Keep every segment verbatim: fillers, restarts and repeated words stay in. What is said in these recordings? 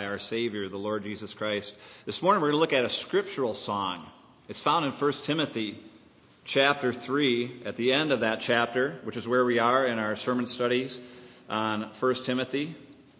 our Savior, the Lord Jesus Christ. This morning we're going to look at a scriptural song. It's found in First Timothy chapter three, at the end of that chapter, which is where we are in our sermon studies on First Timothy.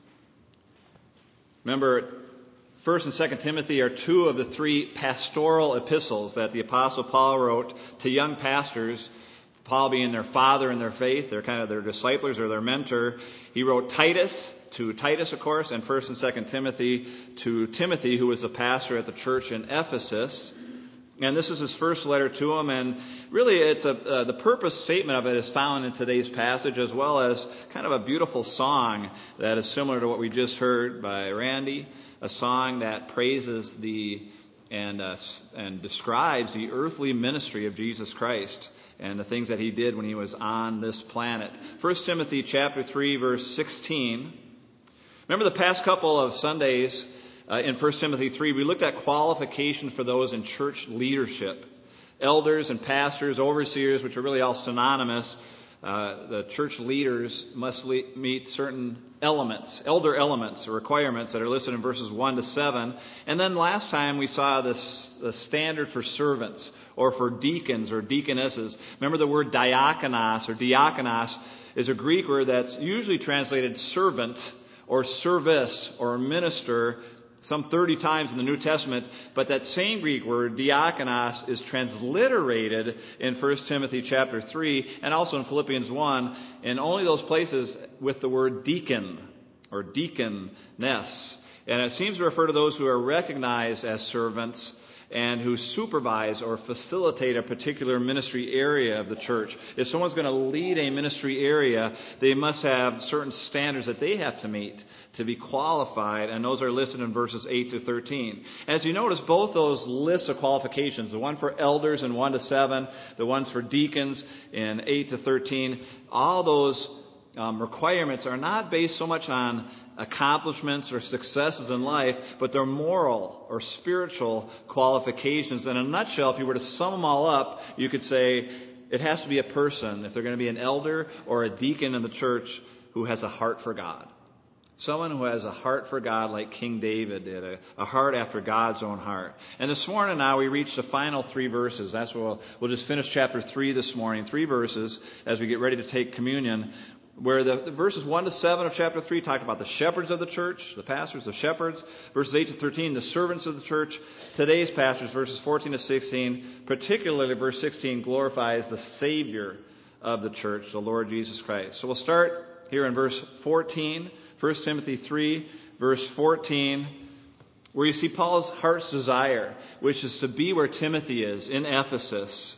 Remember, First and Second Timothy are two of the three pastoral epistles that the Apostle Paul wrote to young pastors, Paul being their father in their faith, they're kind of their disciples or their mentor. He wrote Titus to Titus, of course, and First and Second Timothy to Timothy, who was a pastor at the church in Ephesus. And this is his first letter to him, and really it's a uh, the purpose statement of it is found in today's passage, as well as kind of a beautiful song that is similar to what we just heard by Randy, a song that praises the and uh, and describes the earthly ministry of Jesus Christ and the things that he did when he was on this planet. First Timothy chapter three, verse sixteen. Remember the past couple of Sundays uh, in First Timothy three, we looked at qualifications for those in church leadership. Elders and pastors, overseers, which are really all synonymous. Uh, the church leaders must le- meet certain elements, elder elements or requirements that are listed in verses one to seven. And then last time we saw this the standard for servants or for deacons or deaconesses. Remember the word diakonos or diakonos is a Greek word that's usually translated servant or service or minister some thirty times in the New Testament, but that same Greek word, diakonos, is transliterated in First Timothy chapter three and also in Philippians one, in only those places with the word deacon or deaconess. And it seems to refer to those who are recognized as servants and who supervise or facilitate a particular ministry area of the church. If someone's going to lead a ministry area, they must have certain standards that they have to meet to be qualified, and those are listed in verses eight to thirteen. As you notice, both those lists of qualifications, the one for elders in one to seven, the ones for deacons in eight to thirteen, all those um, requirements are not based so much on accomplishments or successes in life, but they're moral or spiritual qualifications. In a nutshell, if you were to sum them all up, you could say it has to be a person, if they're going to be an elder or a deacon in the church, who has a heart for God. Someone who has a heart for God like King David did, a, a heart after God's own heart. And this morning now we reach the final three verses. That's what we'll, we'll just finish chapter three this morning, three verses as we get ready to take communion, where the, the verses one to seven of chapter three talk about the shepherds of the church, the pastors, the shepherds. Verses eight to thirteen, the servants of the church. Today's pastors, verses fourteen to sixteen, particularly verse sixteen, glorifies the Savior of the church, the Lord Jesus Christ. So we'll start here in verse fourteen, First Timothy three, verse fourteen, where you see Paul's heart's desire, which is to be where Timothy is, in Ephesus.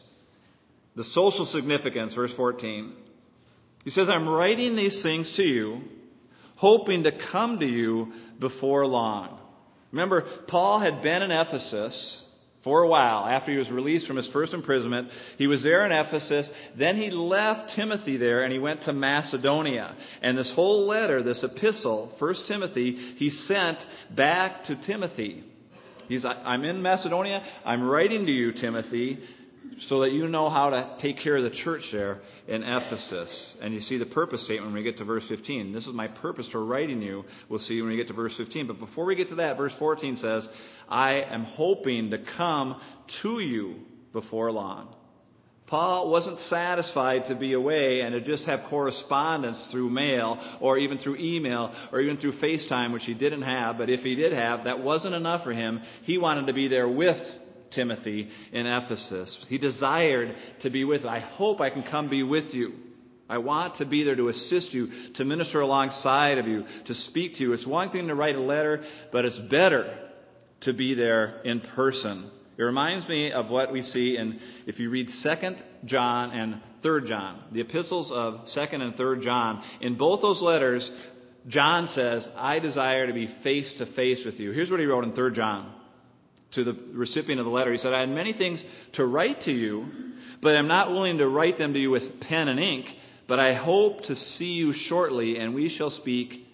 The social significance, verse fourteen. He says, I'm writing these things to you, hoping to come to you before long. Remember, Paul had been in Ephesus for a while after he was released from his first imprisonment. He was there in Ephesus. Then he left Timothy there and he went to Macedonia. And this whole letter, this epistle, First Timothy, he sent back to Timothy. He's, I'm in Macedonia. I'm writing to you, Timothy, so that you know how to take care of the church there in Ephesus. And you see the purpose statement when we get to verse fifteen. This is my purpose for writing you. We'll see when we get to verse fifteen. But before we get to that, verse fourteen says, I am hoping to come to you before long. Paul wasn't satisfied to be away and to just have correspondence through mail or even through email or even through FaceTime, which he didn't have. But if he did have, that wasn't enough for him. He wanted to be there with Timothy in Ephesus. He desired to be with. I hope I can come be with you. I want to be there to assist you, to minister alongside of you, to speak to you. It's one thing to write a letter, but it's better to be there in person. It reminds me of what we see in, if you read Second John and Third John, the epistles of Second and Third John. In both those letters, John says, I desire to be face to face with you. Here's what he wrote in Third John. To the recipient of the letter, he said, I had many things to write to you, but I'm not willing to write them to you with pen and ink, but I hope to see you shortly, and we shall speak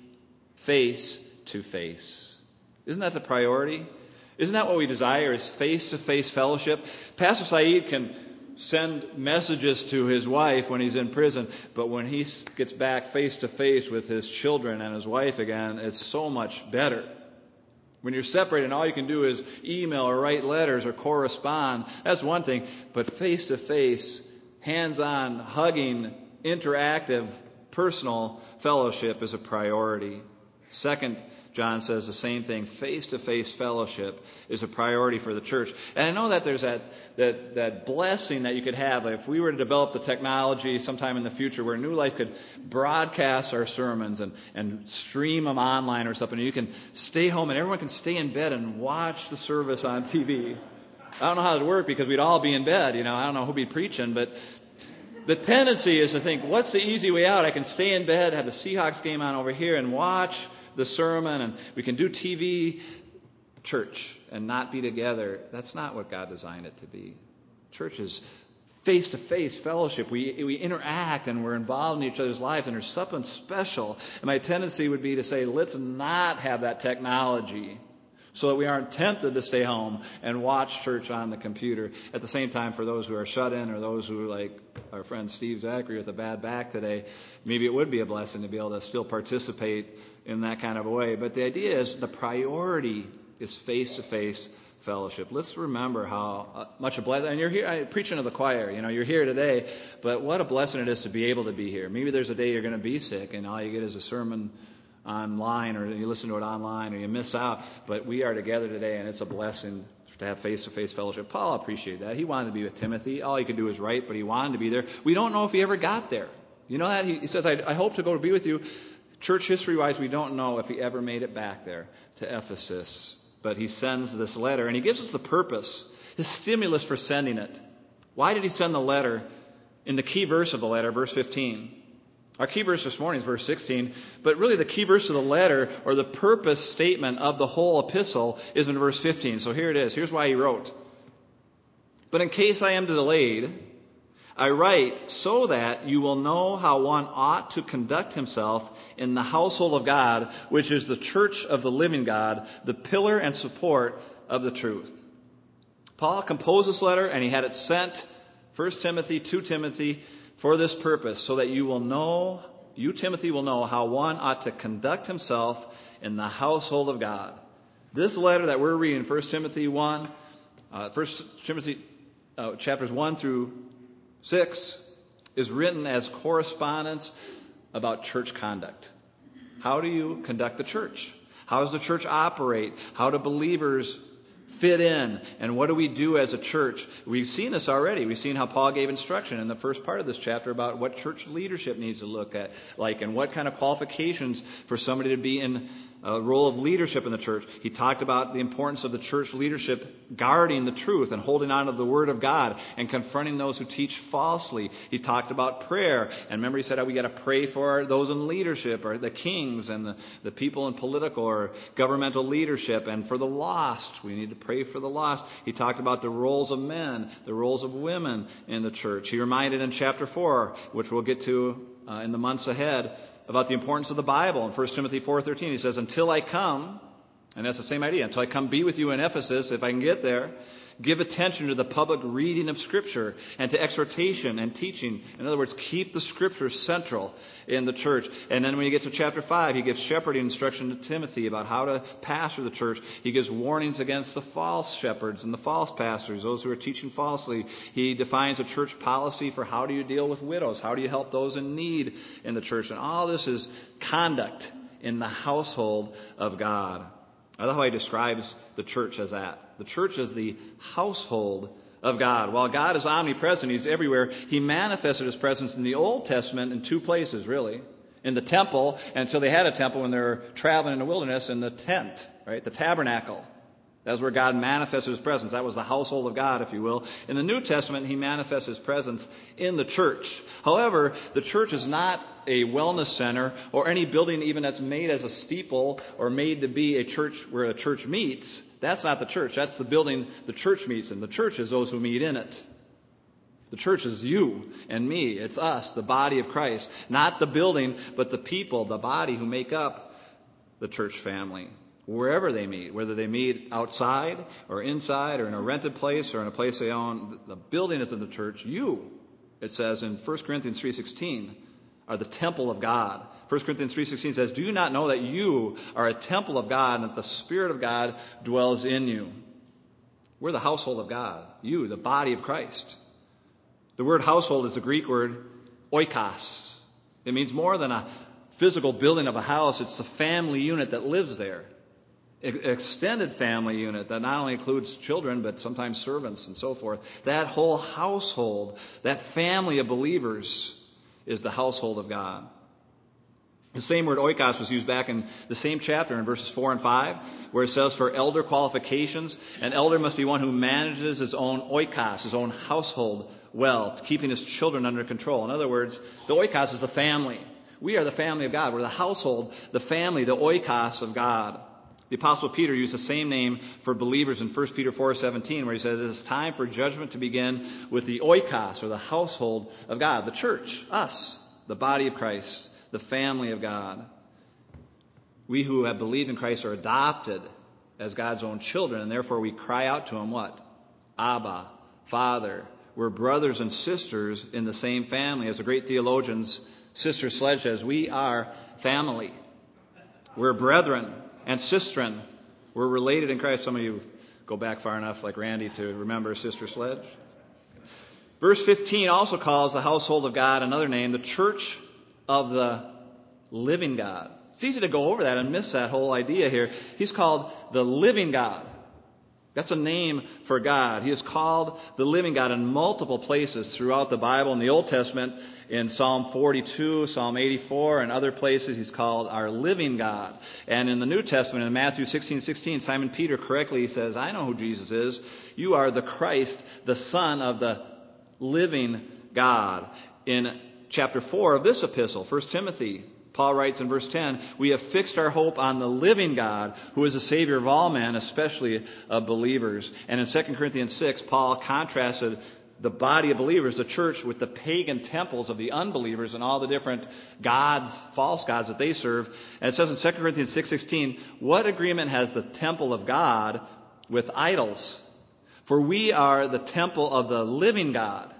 face to face. Isn't that the priority? Isn't that what we desire, is face-to-face fellowship? Pastor Saeed can send messages to his wife when he's in prison, but when he gets back face-to-face with his children and his wife again, it's so much better. When you're separated and all you can do is email or write letters or correspond, that's one thing. But face-to-face, hands-on, hugging, interactive, personal fellowship is a priority. Second, John says the same thing. Face-to-face fellowship is a priority for the church. And I know that there's that, that, that blessing that you could have if we were to develop the technology sometime in the future where New Life could broadcast our sermons and, and stream them online or something. And you can stay home and everyone can stay in bed and watch the service on T V. I don't know how it would work because we'd all be in bed. You know, I don't know who'd be preaching, but the tendency is to think, what's the easy way out? I can stay in bed, have the Seahawks game on over here and watch the sermon, and we can do T V church and not be together. That's not what God designed it to be. Church is face-to-face fellowship. We we interact and we're involved in each other's lives, and there's something special. And my tendency would be to say, let's not have that technology so that we aren't tempted to stay home and watch church on the computer. At the same time, for those who are shut in or those who, like our friend Steve Zachary with a bad back today, maybe it would be a blessing to be able to still participate in that kind of a way. But the idea is the priority is face-to-face fellowship. Let's remember how much a blessing, and you're here, I'm preaching to the choir, you know, you're here today, but what a blessing it is to be able to be here. Maybe there's a day you're going to be sick and all you get is a sermon online, or you listen to it online, or you miss out. But we are together today, and it's a blessing to have face-to-face fellowship. Paul appreciated that. He wanted to be with Timothy. All he could do was write, but he wanted to be there. We don't know if he ever got there. You know that? He, he says, I, I hope to go to be with you. Church history-wise, we don't know if he ever made it back there to Ephesus. But he sends this letter, and he gives us the purpose, his stimulus for sending it. Why did he send the letter? In the key verse of the letter, verse fifteen. Our key verse this morning is verse sixteen, but really the key verse of the letter, or the purpose statement of the whole epistle, is in verse fifteen. So here it is. Here's why he wrote. But in case I am delayed, I write so that you will know how one ought to conduct himself in the household of God, which is the church of the living God, the pillar and support of the truth. Paul composed this letter, and he had it sent, First Timothy, to Timothy, for this purpose, so that you will know, you, Timothy, will know how one ought to conduct himself in the household of God. This letter that we're reading, First Timothy one, uh, First Timothy uh, chapters one through six, is written as correspondence about church conduct. How do you conduct the church? How does the church operate? How do believers fit in? And what do we do as a church? We've seen this already. We've seen how Paul gave instruction in the first part of this chapter about what church leadership needs to look at like, and what kind of qualifications for somebody to be in a role of leadership in the church. He talked about the importance of the church leadership guarding the truth and holding on to the Word of God and confronting those who teach falsely. He talked about prayer. And remember, he said how we got to pray for those in leadership, or the kings and the, the people in political or governmental leadership, and for the lost. We need to pray for the lost. He talked about the roles of men, the roles of women in the church. He reminded in chapter four, which we'll get to uh, in the months ahead, about the importance of the Bible. In First Timothy four thirteen, he says, until I come, and that's the same idea, until I come be with you in Ephesus, if I can get there, give attention to the public reading of Scripture and to exhortation and teaching. In other words, keep the Scriptures central in the church. And then when you get to chapter five, he gives shepherding instruction to Timothy about how to pastor the church. He gives warnings against the false shepherds and the false pastors, those who are teaching falsely. He defines a church policy for how do you deal with widows, how do you help those in need in the church. And all this is conduct in the household of God. I love how he describes the church as that. The church is the household of God. While God is omnipresent, he's everywhere, he manifested his presence in the Old Testament in two places, really. In the temple, and until they had a temple when they were traveling in the wilderness, in the tent, right, the tabernacle. That's where God manifested his presence. That was the household of God, if you will. In the New Testament, he manifests his presence in the church. However, the church is not a wellness center or any building even that's made as a steeple or made to be a church where a church meets. That's not the church. That's the building the church meets in. The church is those who meet in it. The church is you and me. It's us, the body of Christ. Not the building, but the people, the body who make up the church family. Wherever they meet, whether they meet outside or inside or in a rented place or in a place they own, the building is in the church. You, it says in First Corinthians three sixteen, are the temple of God. First Corinthians three sixteen says, "Do you not know that you are a temple of God and that the Spirit of God dwells in you?" We're the household of God. You, the body of Christ. The word household is the Greek word oikos. It means more than a physical building of a house. It's the family unit that lives there. An extended family unit that not only includes children, but sometimes servants and so forth. That whole household, that family of believers is the household of God. The same word oikos was used back in the same chapter in verses four and five, where it says for elder qualifications, an elder must be one who manages his own oikos, his own household well, keeping his children under control. In other words, the oikos is the family. We are the family of God. We're the household, the family, the oikos of God. The Apostle Peter used the same name for believers in First Peter four seventeen, where he said, "It is time for judgment to begin with the oikos, or the household of God," the church, us, the body of Christ, the family of God. We who have believed in Christ are adopted as God's own children, and therefore we cry out to him, what? Abba, Father. We're brothers and sisters in the same family. As the great theologians, Sister Sledge says, we are family. We're brethren and sistren. We're related in Christ. Some of you go back far enough, like Randy, to remember Sister Sledge. Verse fifteen also calls the household of God another name, the church of the living God. It's easy to go over that and miss that whole idea here. He's called the living God. That's a name for God. He is called the living God in multiple places throughout the Bible. In the Old Testament, in Psalm forty-two, Psalm eighty-four, and other places, he's called our living God. And in the New Testament, in Matthew sixteen sixteen, Simon Peter correctly says, "I know who Jesus is. You are the Christ, the Son of the living God." In chapter four of this epistle, First Timothy, Paul writes in verse ten, "We have fixed our hope on the living God, who is the Savior of all men, especially of believers." And in Second Corinthians six, Paul contrasted the body of believers, the church, with the pagan temples of the unbelievers and all the different gods, false gods that they serve. And it says in Second Corinthians six sixteen, "What agreement has the temple of God with idols? For we are the temple of the living God.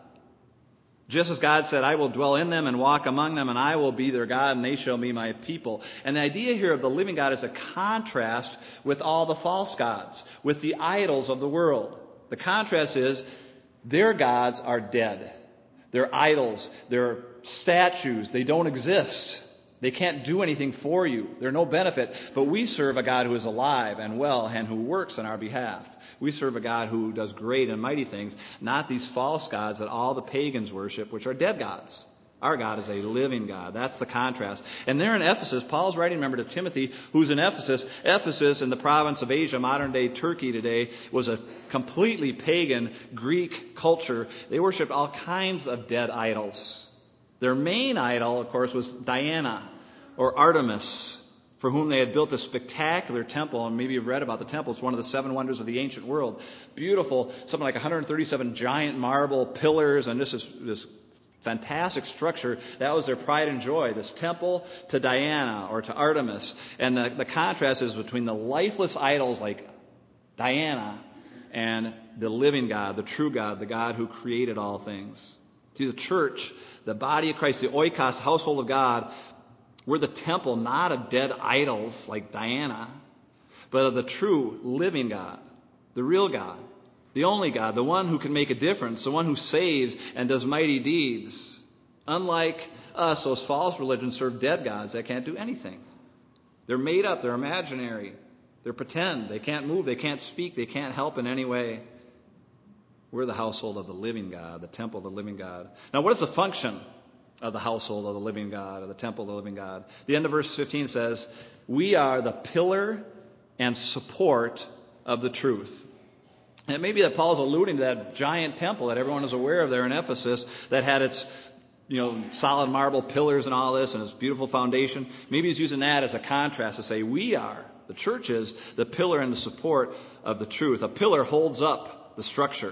Just as God said, I will dwell in them and walk among them, and I will be their God, and they shall be my people." And the idea here of the living God is a contrast with all the false gods, with the idols of the world. The contrast is their gods are dead. They're idols. They're statues. They don't exist. They can't do anything for you. They're no benefit. But we serve a God who is alive and well and who works on our behalf. We serve a God who does great and mighty things, not these false gods that all the pagans worship, which are dead gods. Our God is a living God. That's the contrast. And there in Ephesus, Paul's writing, remember, to Timothy, who's in Ephesus. Ephesus, in the province of Asia, modern-day Turkey today, was a completely pagan Greek culture. They worshipped all kinds of dead idols. Their main idol, of course, was Diana, or Artemis, for whom they had built a spectacular temple. And maybe you've read about the temple. It's one of the seven wonders of the ancient world. Beautiful, something like one hundred thirty-seven giant marble pillars, and this is this fantastic structure. That was their pride and joy, this temple to Diana or to Artemis. And the, the contrast is between the lifeless idols like Diana and the living God, the true God, the God who created all things. See, the church, the body of Christ, the oikos, household of God, we're the temple not of dead idols like Diana, but of the true living God, the real God, the only God, the one who can make a difference, the one who saves and does mighty deeds. Unlike us, those false religions serve dead gods that can't do anything. They're made up, they're imaginary, they're pretend, they can't move, they can't speak, they can't help in any way. We're the household of the living God, the temple of the living God. Now, what is the function of the household of the living God, of the temple of the living God? The end of verse fifteen says, "We are the pillar and support of the truth." And it may be that Paul's alluding to that giant temple that everyone is aware of there in Ephesus that had its, you know, solid marble pillars and all this and its beautiful foundation. Maybe he's using that as a contrast to say we are, the church is, the pillar and the support of the truth. A pillar holds up the structure.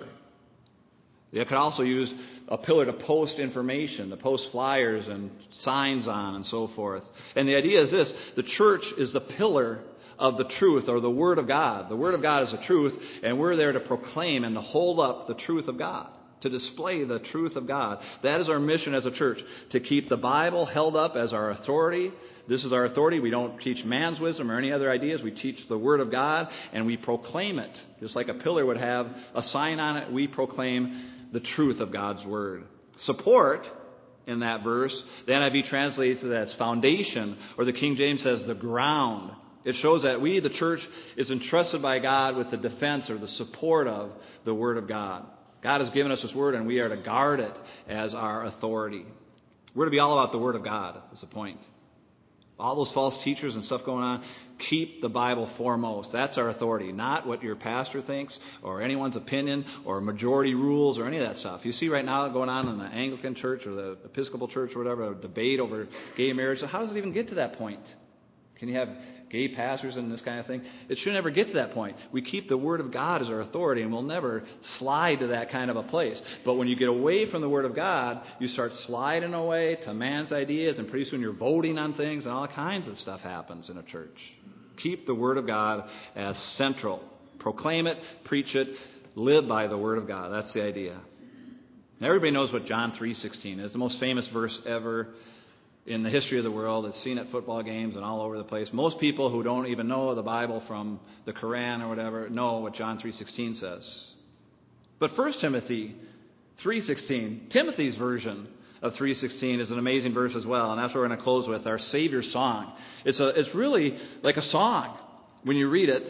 You could also use a pillar to post information, to post flyers and signs on and so forth. And the idea is this: the church is the pillar of the truth, or the Word of God. The Word of God is the truth, and we're there to proclaim and to hold up the truth of God. to display the truth of God. That is our mission as a church, to keep the Bible held up as our authority. This is our authority. We don't teach man's wisdom or any other ideas. We teach the Word of God, and we proclaim it. Just like a pillar would have a sign on it, we proclaim the truth of God's Word. Support, in that verse, the N I V translates it as foundation, or the King James says the ground. It shows that we, the church, is entrusted by God with the defense or the support of the Word of God. God has given us His Word, and we are to guard it as our authority. We're to be all about the Word of God, is the point. All those false teachers and stuff going on, keep the Bible foremost. That's our authority, not what your pastor thinks or anyone's opinion or majority rules or any of that stuff. You see right now going on in the Anglican church or the Episcopal church or whatever, a debate over gay marriage. So how does it even get to that point? Can you have gay pastors and this kind of thing? It should never get to that point. We keep the Word of God as our authority, and we'll never slide to that kind of a place. But when you get away from the Word of God, you start sliding away to man's ideas, and pretty soon you're voting on things, and all kinds of stuff happens in a church. Keep the Word of God as central. Proclaim it, preach it, live by the Word of God. That's the idea. Now, everybody knows what John three sixteen is, the most famous verse ever in the history of the world. It's seen at football games and all over the place. Most people who don't even know the Bible from the Quran or whatever know what John three sixteen says. But First Timothy three sixteen, Timothy's version of three sixteen, is an amazing verse as well, and that's what we're going to close with, our Savior's song. It's a it's really like a song when you read it.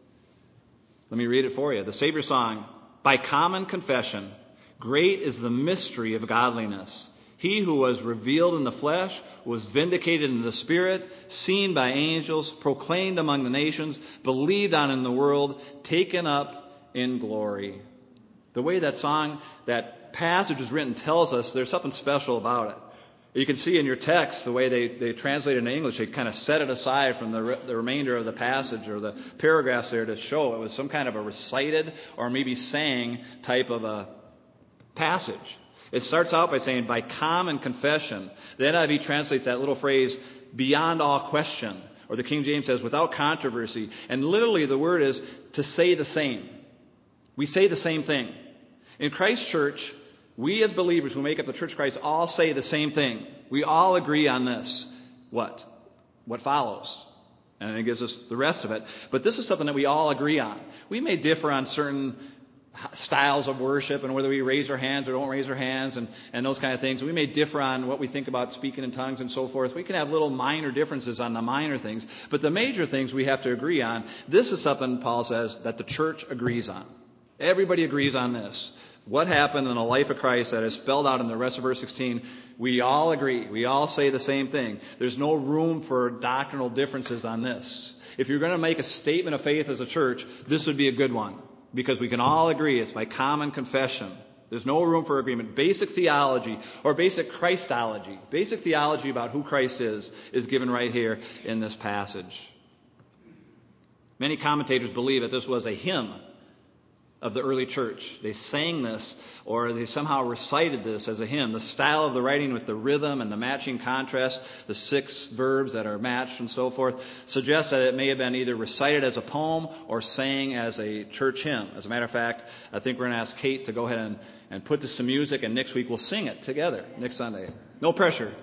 Let me read it for you. The Savior's song: by common confession, great is the mystery of godliness. He who was revealed in the flesh was vindicated in the Spirit, seen by angels, proclaimed among the nations, believed on in the world, taken up in glory. The way that song, that passage is written tells us there's something special about it. You can see in your text the way they, they translate it in English, they kind of set it aside from the, re, the remainder of the passage or the paragraphs there to show it was some kind of a recited or maybe sang type of a passage. It starts out by saying, by common confession. The N I V translates that little phrase, beyond all question. Or the King James says, without controversy. And literally the word is to say the same. We say the same thing. In Christ's church, we as believers who make up the Church of Christ all say the same thing. We all agree on this. What? What follows? And it gives us the rest of it. But this is something that we all agree on. We may differ on certain styles of worship and whether we raise our hands or don't raise our hands and, and those kind of things. We may differ on what we think about speaking in tongues and so forth. We can have little minor differences on the minor things, but the major things we have to agree on. This is something, Paul says, that the church agrees on. Everybody agrees on this. What happened in the life of Christ that is spelled out in the rest of verse sixteen, we all agree. We all say the same thing. There's no room for doctrinal differences on this. If you're going to make a statement of faith as a church, this would be a good one. Because we can all agree it's by common confession. There's no room for agreement. Basic theology or basic Christology, basic theology about who Christ is, is given right here in this passage. Many commentators believe that this was a hymn of the early church. They sang this or they somehow recited this as a hymn. The style of the writing with the rhythm and the matching contrast, the six verbs that are matched and so forth, suggests that it may have been either recited as a poem or sang as a church hymn. As a matter of fact, I think we're going to ask Kate to go ahead and, and put this to music, and next week we'll sing it together, next Sunday. No pressure.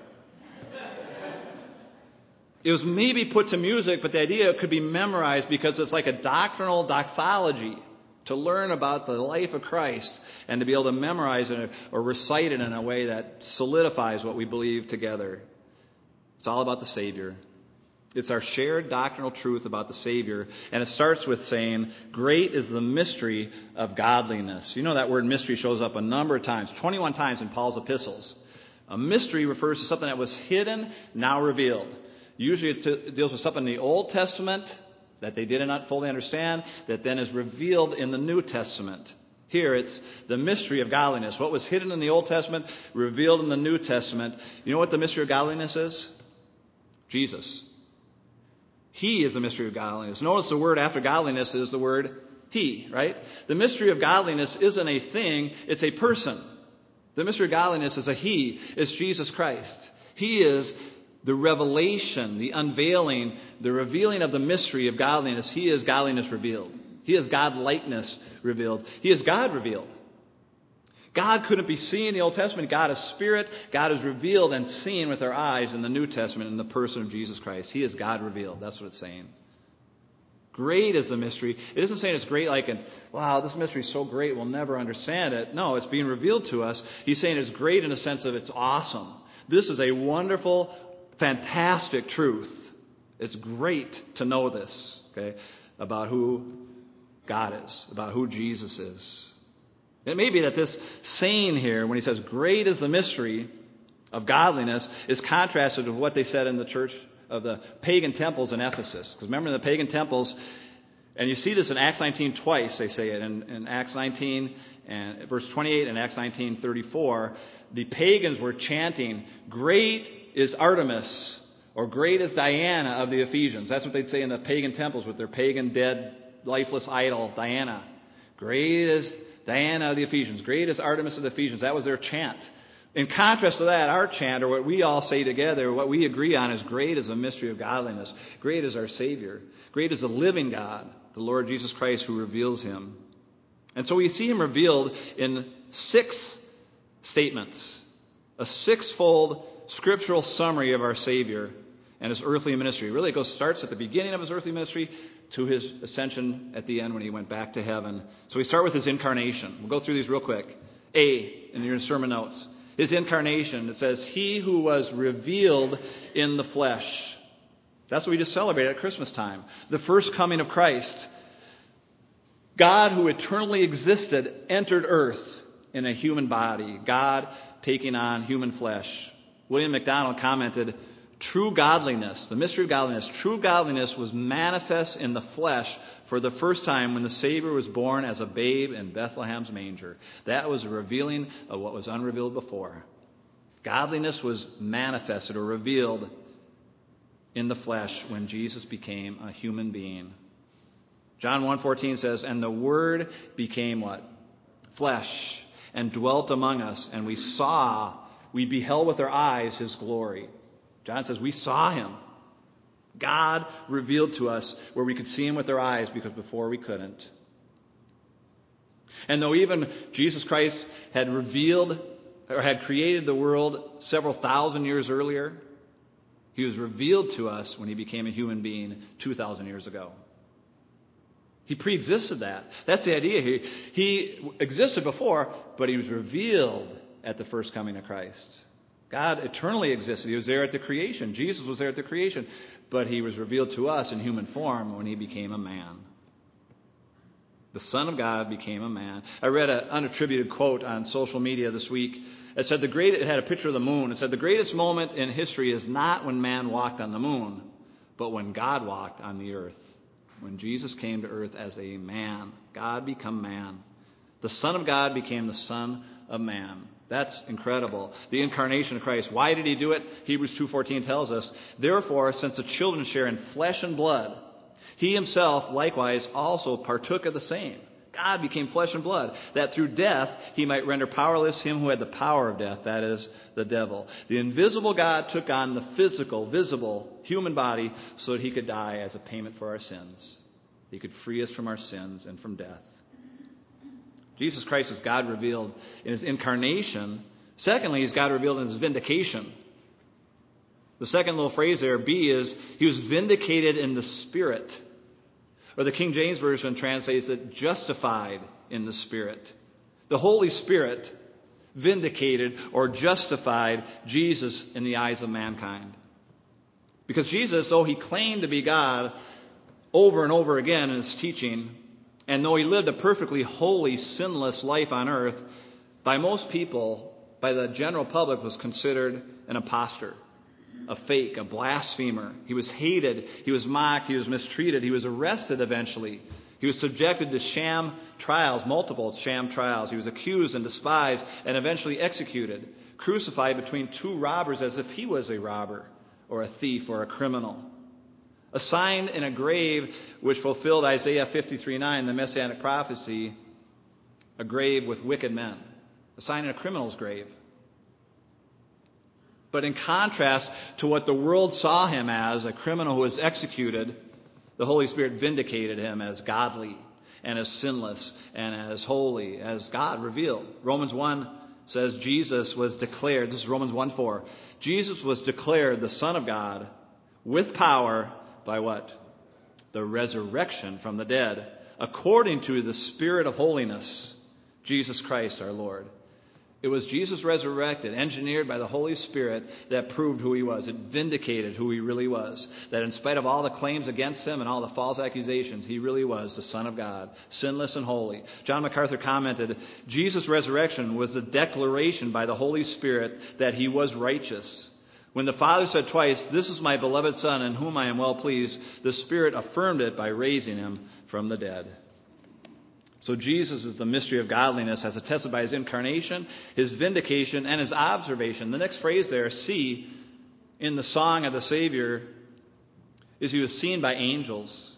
It was maybe put to music, but the idea could be memorized because it's like a doctrinal doxology. To learn about the life of Christ and to be able to memorize it or recite it in a way that solidifies what we believe together. It's all about the Savior. It's our shared doctrinal truth about the Savior. And it starts with saying, great is the mystery of godliness. You know that word mystery shows up a number of times, twenty-one times in Paul's epistles. A mystery refers to something that was hidden, now revealed. Usually it deals with something in the Old Testament that they did not fully understand, that then is revealed in the New Testament. Here it's the mystery of godliness. What was hidden in the Old Testament, revealed in the New Testament. You know what the mystery of godliness is? Jesus. He is the mystery of godliness. Notice the word after godliness is the word He, right? The mystery of godliness isn't a thing, it's a person. The mystery of godliness is a He. It's Jesus Christ. He is the revelation, the unveiling, the revealing of the mystery of godliness. He is godliness revealed. He is God-likeness revealed. He is God revealed. God couldn't be seen in the Old Testament. God is spirit. God is revealed and seen with our eyes in the New Testament in the person of Jesus Christ. He is God revealed. That's what it's saying. Great is the mystery. It isn't saying it's great like, in, wow, this mystery is so great we'll never understand it. No, it's being revealed to us. He's saying it's great in the sense of it's awesome. This is a wonderful, fantastic truth. It's great to know this, okay, about who God is, about who Jesus is. It may be that this saying here, when he says, great is the mystery of godliness, is contrasted with what they said in the church of the pagan temples in Ephesus. Because remember, in the pagan temples, and you see this in Acts nineteen twice, they say it. In, in Acts nineteen, and verse twenty-eight, and Acts nineteen thirty-four, the pagans were chanting, great is Artemis, or great is Diana of the Ephesians. That's what they'd say in the pagan temples with their pagan, dead, lifeless idol, Diana. Great is Diana of the Ephesians. Great is Artemis of the Ephesians. That was their chant. In contrast to that, our chant, or what we all say together, what we agree on is great is a mystery of godliness. Great is our Savior. Great is the living God, the Lord Jesus Christ, who reveals him. And so we see him revealed in six statements. A sixfold scriptural summary of our Savior and his earthly ministry. Really, it goes starts at the beginning of his earthly ministry to his ascension at the end when he went back to heaven. So we start with his incarnation. We'll go through these real quick. A, in your sermon notes. His incarnation, it says, he who was revealed in the flesh. That's what we just celebrated at Christmas time. The first coming of Christ. God, who eternally existed, entered earth in a human body. God taking on human flesh. William MacDonald commented, true godliness, the mystery of godliness, true godliness was manifest in the flesh for the first time when the Savior was born as a babe in Bethlehem's manger. That was a revealing of what was unrevealed before. Godliness was manifested or revealed in the flesh when Jesus became a human being. John one fourteen says, and the Word became what? Flesh, and dwelt among us, and we saw, we beheld with our eyes his glory. John says we saw him. God revealed to us where we could see him with our eyes because before we couldn't. And though even Jesus Christ had revealed or had created the world several thousand years earlier, he was revealed to us when he became a human being two thousand years ago. He pre-existed that. That's the idea here. He existed before, but he was revealed at the first coming of Christ. God eternally existed. He was there at the creation. Jesus was there at the creation. But he was revealed to us in human form when he became a man. The Son of God became a man. I read an unattributed quote on social media this week. It said the great. It had a picture of the moon. It said the greatest moment in history is not when man walked on the moon, but when God walked on the earth. When Jesus came to earth as a man. God became man. The Son of God became the Son of man. That's incredible. The incarnation of Christ. Why did he do it? Hebrews two fourteen tells us, therefore, since the children share in flesh and blood, he himself likewise also partook of the same. God became flesh and blood, that through death he might render powerless him who had the power of death, that is, the devil. The invisible God took on the physical, visible human body so that he could die as a payment for our sins. He could free us from our sins and from death. Jesus Christ is God revealed in his incarnation. Secondly, he's God revealed in his vindication. The second little phrase there, B, is he was vindicated in the Spirit. Or the King James Version translates it justified in the Spirit. The Holy Spirit vindicated or justified Jesus in the eyes of mankind. Because Jesus, though he claimed to be God over and over again in his teaching, and though he lived a perfectly holy, sinless life on earth, by most people, by the general public, was considered an imposter, a fake, a blasphemer. He was hated, he was mocked, he was mistreated, he was arrested eventually. He was subjected to sham trials, multiple sham trials. He was accused and despised and eventually executed, crucified between two robbers as if he was a robber or a thief or a criminal. Assigned in a grave which fulfilled Isaiah fifty-three nine, the messianic prophecy, a grave with wicked men. Assigned in a criminal's grave. But in contrast to what the world saw him as, a criminal who was executed, the Holy Spirit vindicated him as godly. and as sinless and as holy as God revealed. Romans one says Jesus was declared, this is Romans one four, Jesus was declared the Son of God with power by what? The resurrection from the dead, according to the Spirit of holiness, Jesus Christ our Lord. It was Jesus resurrected, engineered by the Holy Spirit, that proved who he was. It vindicated who he really was. That in spite of all the claims against him and all the false accusations, he really was the Son of God, sinless and holy. John MacArthur commented, Jesus' resurrection was the declaration by the Holy Spirit that he was righteous. When the Father said twice, "This is my beloved Son in whom I am well pleased," the Spirit affirmed it by raising him from the dead. So Jesus is the mystery of godliness as attested by his incarnation, his vindication, and his observation. The next phrase there, see, in the song of the Savior, is he was seen by angels.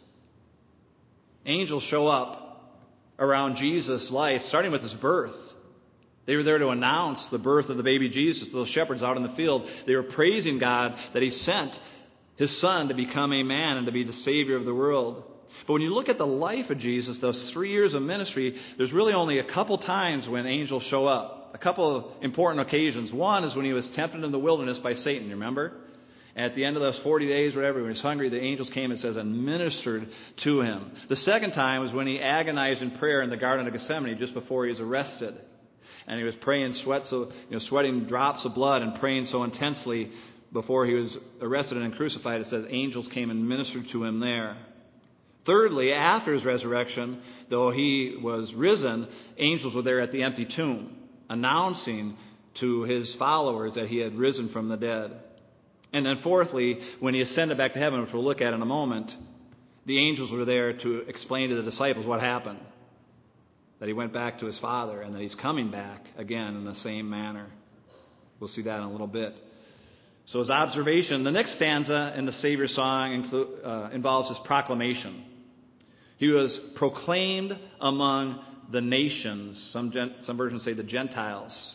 Angels show up around Jesus' life, starting with his birth. They were there to announce the birth of the baby Jesus to those shepherds out in the field. They were praising God that he sent his Son to become a man and to be the Savior of the world. But when you look at the life of Jesus, those three years of ministry, there's really only a couple times when angels show up. A couple of important occasions. One is when he was tempted in the wilderness by Satan, you remember? And at the end of those forty days, whatever, when he was hungry, the angels came, it says, and ministered to him. The second time was when he agonized in prayer in the Garden of Gethsemane just before he was arrested. And he was praying, sweat, so, you know, sweating drops of blood and praying so intensely before he was arrested and crucified. It says angels came and ministered to him there. Thirdly, after his resurrection, though he was risen, angels were there at the empty tomb, announcing to his followers that he had risen from the dead. And then fourthly, when he ascended back to heaven, which we'll look at in a moment, the angels were there to explain to the disciples what happened. That he went back to his Father and that he's coming back again in the same manner. We'll see that in a little bit. So his observation, the next stanza in the Savior song inclu- uh, involves his proclamation. He was proclaimed among the nations. Some, gen- some versions say the Gentiles.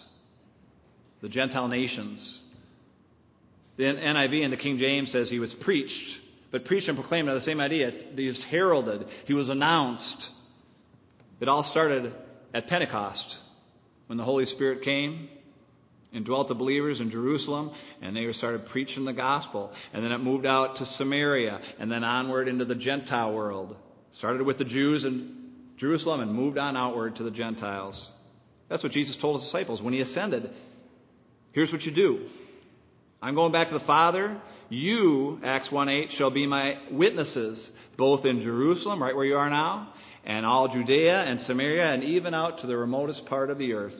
The Gentile nations. The N I V and the King James says he was preached. But preached and proclaimed are the same idea. It's, he was heralded. He was announced. It all started at Pentecost when the Holy Spirit came and dwelt the believers in Jerusalem, and they started preaching the gospel. And then it moved out to Samaria, and then onward into the Gentile world. Started with the Jews in Jerusalem and moved on outward to the Gentiles. That's what Jesus told his disciples when he ascended. Here's what you do. I'm going back to the Father. You, Acts one eight, shall be my witnesses, both in Jerusalem, right where you are now, and all Judea and Samaria, and even out to the remotest part of the earth.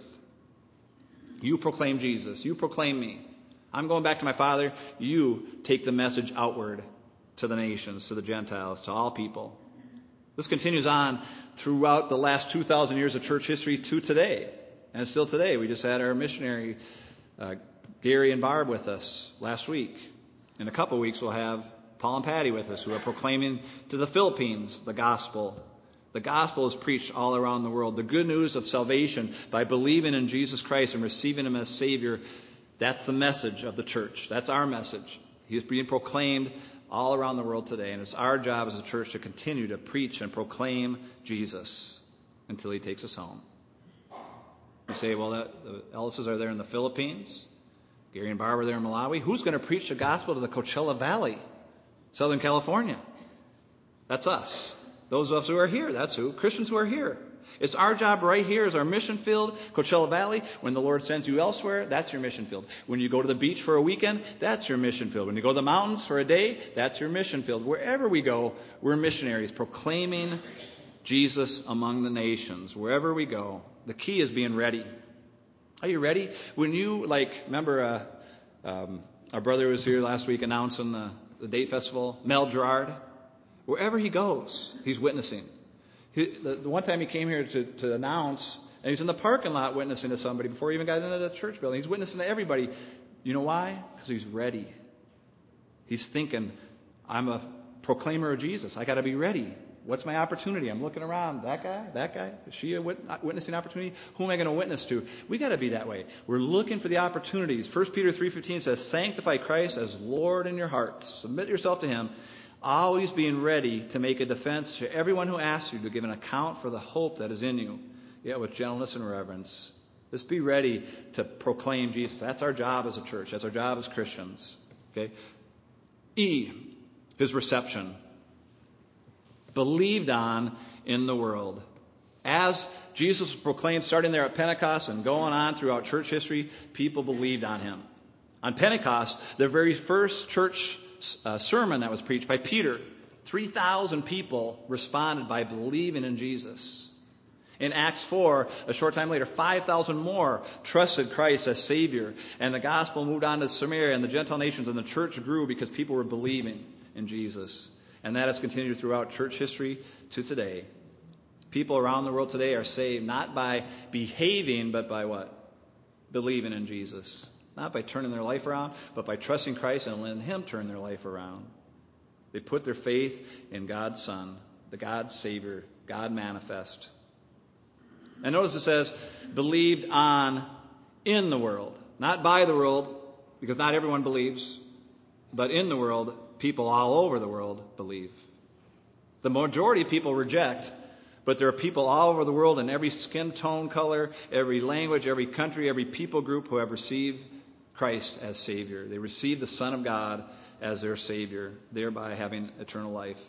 You proclaim Jesus. You proclaim me. I'm going back to my Father. You take the message outward to the nations, to the Gentiles, to all people. This continues on throughout the last two thousand years of church history to today. And still today. We just had our missionary, uh, Gary and Barb, with us last week. In a couple weeks, we'll have Paul and Patty with us, who are proclaiming to the Philippines the gospel. The gospel is preached all around the world. The good news of salvation by believing in Jesus Christ and receiving him as Savior, that's the message of the church. That's our message. He is being proclaimed all around the world today, and it's our job as a church to continue to preach and proclaim Jesus until he takes us home. You say, well, the Ellises are there in the Philippines. Gary and Barb are there in Malawi. Who's going to preach the gospel to the Coachella Valley, Southern California? That's us. Those of us who are here, that's who. Christians who are here. It's our job right here as our mission field, Coachella Valley. When the Lord sends you elsewhere, that's your mission field. When you go to the beach for a weekend, that's your mission field. When you go to the mountains for a day, that's your mission field. Wherever we go, we're missionaries proclaiming Jesus among the nations. Wherever we go, the key is being ready. Are you ready? When you, like, remember uh, um, our brother was here last week announcing the, the Date Festival, Mel Gerard. Wherever he goes, he's witnessing. He, the, the one time he came here to, to announce, and he's in the parking lot witnessing to somebody before he even got into the church building. He's witnessing to everybody. You know why? Because he's ready. He's thinking, I'm a proclaimer of Jesus. I got to be ready. What's my opportunity? I'm looking around. That guy? That guy? Is she a wit- witnessing opportunity? Who am I going to witness to? We got to be that way. We're looking for the opportunities. First Peter three fifteen says, sanctify Christ as Lord in your hearts. Submit yourself to him. always being ready to make a defense to everyone who asks you to give an account for the hope that is in you, yet with gentleness and reverence. Just be ready to proclaim Jesus. That's our job as a church. That's our job as Christians. Okay. E, his reception. Believed on in the world. As Jesus was proclaimed, starting there at Pentecost and going on throughout church history, people believed on him. On Pentecost, the very first church uh, sermon that was preached by Peter, three thousand people responded by believing in Jesus. In Acts four, a short time later, five thousand more trusted Christ as Savior. And the gospel moved on to Samaria and the Gentile nations, and the church grew because people were believing in Jesus. And that has continued throughout church history to today. People around the world today are saved not by behaving, but by what? Believing in Jesus. Not by turning their life around, but by trusting Christ and letting him turn their life around. They put their faith in God's Son, the God Savior, God manifest. And notice it says, believed on in the world. Not by the world, because not everyone believes, but in the world, people all over the world believe. The majority of people reject, but there are people all over the world in every skin tone, color, every language, every country, every people group who have received Christ as Savior. They received the Son of God as their Savior, thereby having eternal life.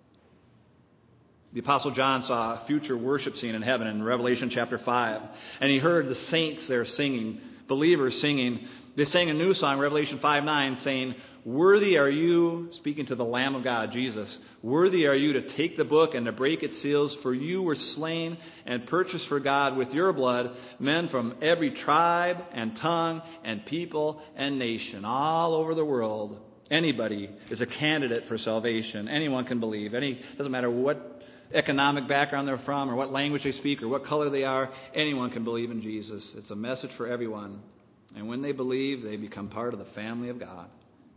The Apostle John saw a future worship scene in heaven in Revelation chapter five. And he heard the saints there singing, believers singing. They sang a new song, Revelation five nine, saying, "Worthy are you," speaking to the Lamb of God, Jesus, "worthy are you to take the book and to break its seals, for you were slain and purchased for God with your blood men from every tribe and tongue and people and nation," all over the world. Anybody is a candidate for salvation. Anyone can believe. Any doesn't matter what economic background they're from or what language they speak or what color they are. Anyone can believe in Jesus. It's a message for everyone. And when they believe, they become part of the family of God.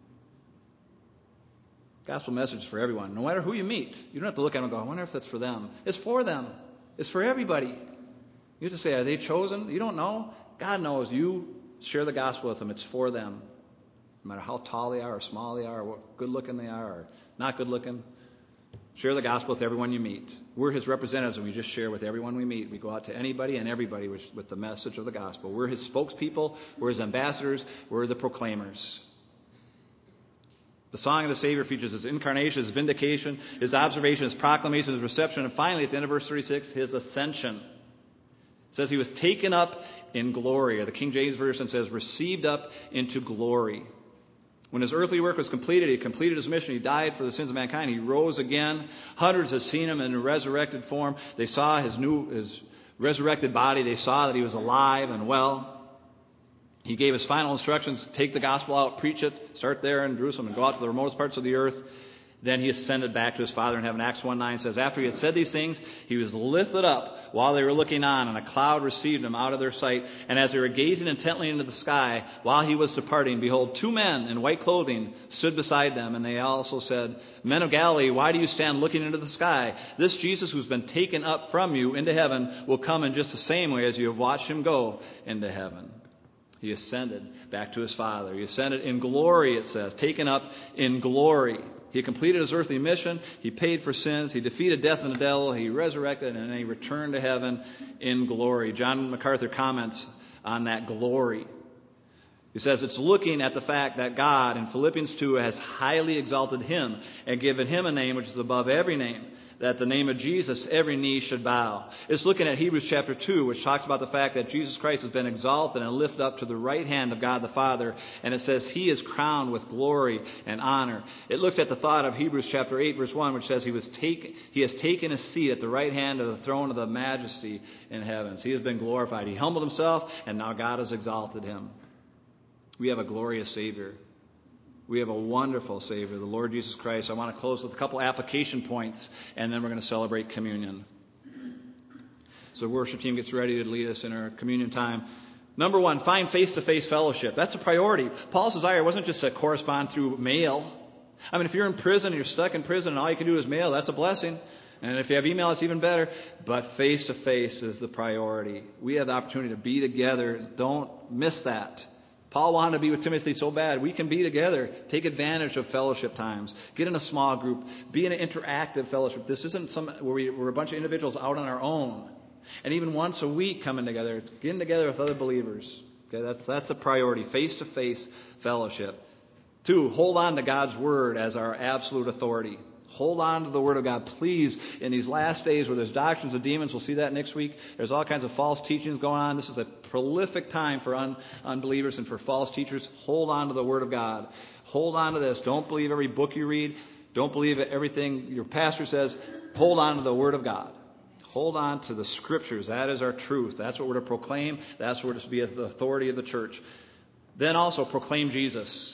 Gospel message for everyone. No matter who you meet, you don't have to look at them and go, "I wonder if that's for them." It's for them. It's for everybody. You have to say, are they chosen? You don't know. God knows. You share the gospel with them. It's for them. No matter how tall they are or small they are or what good looking they are or not good looking. Share the gospel with everyone you meet. We're his representatives, and we just share with everyone we meet. We go out to anybody and everybody with, with the message of the gospel. We're his spokespeople. We're his ambassadors. We're the proclaimers. The song of the Savior features his incarnation, his vindication, his observation, his proclamation, his reception, and finally, at the end of verse thirty-six, his ascension. It says he was taken up in glory. Or the King James Version says received up into glory. When his earthly work was completed, he completed his mission. He died for the sins of mankind. He rose again. Hundreds have seen him in a resurrected form. They saw his new, his resurrected body. They saw that he was alive and well. He gave his final instructions: take the gospel out, preach it, start there in Jerusalem and go out to the remotest parts of the earth. Then he ascended back to his Father in heaven. Acts one nine says, after he had said these things, he was lifted up while they were looking on, and a cloud received him out of their sight. And as they were gazing intently into the sky, while he was departing, behold, two men in white clothing stood beside them. And they also said, "Men of Galilee, why do you stand looking into the sky? This Jesus who's been taken up from you into heaven will come in just the same way as you have watched him go into heaven." He ascended back to his Father. He ascended in glory, it says, taken up in glory. He completed his earthly mission. He paid for sins. He defeated death and the devil. He resurrected, and then he returned to heaven in glory. John MacArthur comments on that glory. He says it's looking at the fact that God, in Philippians two, has highly exalted him and given him a name which is above every name, that the name of Jesus every knee should bow. It's looking at Hebrews chapter two, which talks about the fact that Jesus Christ has been exalted and lifted up to the right hand of God the Father, and it says he is crowned with glory and honor. It looks at the thought of Hebrews chapter eight, verse one, which says he was take, he has taken a seat at the right hand of the throne of the majesty in heavens. He has been glorified. He humbled himself, and now God has exalted him. We have a glorious Savior. We have a wonderful Savior, the Lord Jesus Christ. I want to close with a couple application points, and then we're going to celebrate communion. So the worship team gets ready to lead us in our communion time. Number one, find face-to-face fellowship. That's a priority. Paul's desire wasn't just to correspond through mail. I mean, if you're in prison and you're stuck in prison and all you can do is mail, that's a blessing. And if you have email, it's even better. But face-to-face is the priority. We have the opportunity to be together. Don't miss that. Paul wanted to be with Timothy so bad. We can be together. Take advantage of fellowship times. Get in a small group. Be in an interactive fellowship. This isn't some where we, we're a bunch of individuals out on our own. And even once a week coming together. It's getting together with other believers. Okay, that's that's a priority. Face-to-face fellowship. Two, hold on to God's Word as our absolute authority. Hold on to the Word of God. Please, in these last days where there's doctrines of demons, we'll see that next week. There's all kinds of false teachings going on. This is a prolific time for un- unbelievers and for false teachers. Hold on to the Word of God. Hold on to this. Don't believe every book you read. Don't believe everything your pastor says. Hold on to the Word of God. Hold on to the Scriptures. That is our truth. That's what we're to proclaim. That's what we're to be the authority of the church. Then also proclaim Jesus.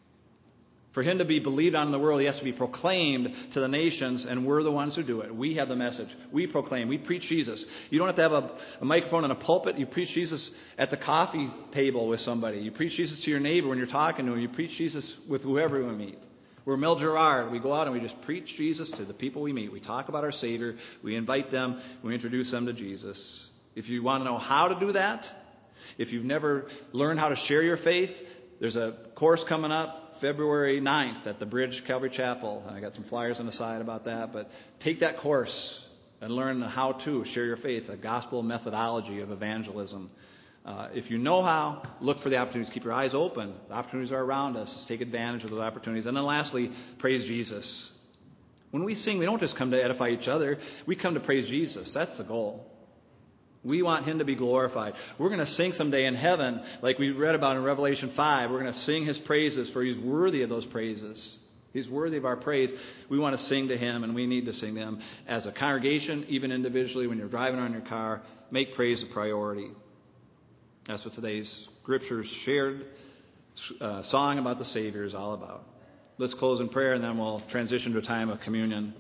For him to be believed on in the world, he has to be proclaimed to the nations, and we're the ones who do it. We have the message. We proclaim. We preach Jesus. You don't have to have a, a microphone and a pulpit. You preach Jesus at the coffee table with somebody. You preach Jesus to your neighbor when you're talking to him. You preach Jesus with whoever we meet. We're Mel Gerard. We go out and we just preach Jesus to the people we meet. We talk about our Savior. We invite them. We introduce them to Jesus. If you want to know how to do that, if you've never learned how to share your faith, there's a course coming up February ninth at the Bridge Calvary Chapel. I got some flyers on the side about that, but take that course and learn how to share your faith, a gospel methodology of evangelism. Uh, if you know how, look for the opportunities. Keep your eyes open. The opportunities are around us. Let's take advantage of those opportunities. And then lastly, praise Jesus. When we sing, we don't just come to edify each other. We come to praise Jesus. That's the goal. We want him to be glorified. We're going to sing someday in heaven, like we read about in Revelation five. We're going to sing his praises, for he's worthy of those praises. He's worthy of our praise. We want to sing to him, and we need to sing to him. As a congregation, even individually, when you're driving around your car, make praise a priority. That's what today's scriptures shared uh, song about the Savior is all about. Let's close in prayer, and then we'll transition to a time of communion.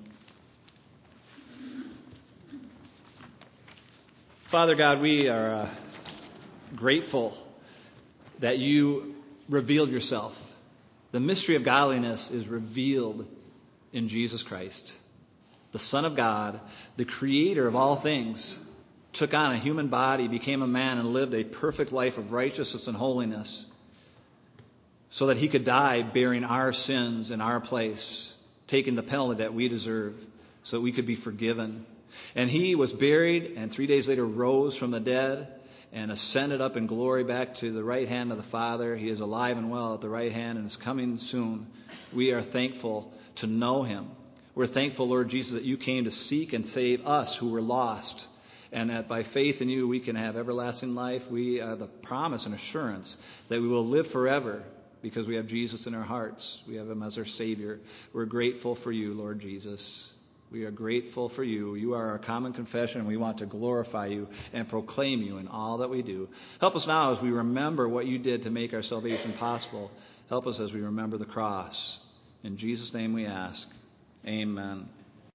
Father God, we are uh, grateful that you revealed yourself. The mystery of godliness is revealed in Jesus Christ. The Son of God, the Creator of all things, took on a human body, became a man, and lived a perfect life of righteousness and holiness so that he could die bearing our sins in our place, taking the penalty that we deserve so that we could be forgiven. And he was buried and three days later rose from the dead and ascended up in glory back to the right hand of the Father. He is alive and well at the right hand and is coming soon. We are thankful to know him. We're thankful, Lord Jesus, that you came to seek and save us who were lost, and that by faith in you we can have everlasting life. We have the promise and assurance that we will live forever because we have Jesus in our hearts. We have him as our Savior. We're grateful for you, Lord Jesus. We are grateful for you. You are our common confession, and we want to glorify you and proclaim you in all that we do. Help us now as we remember what you did to make our salvation possible. Help us as we remember the cross. In Jesus' name we ask. Amen.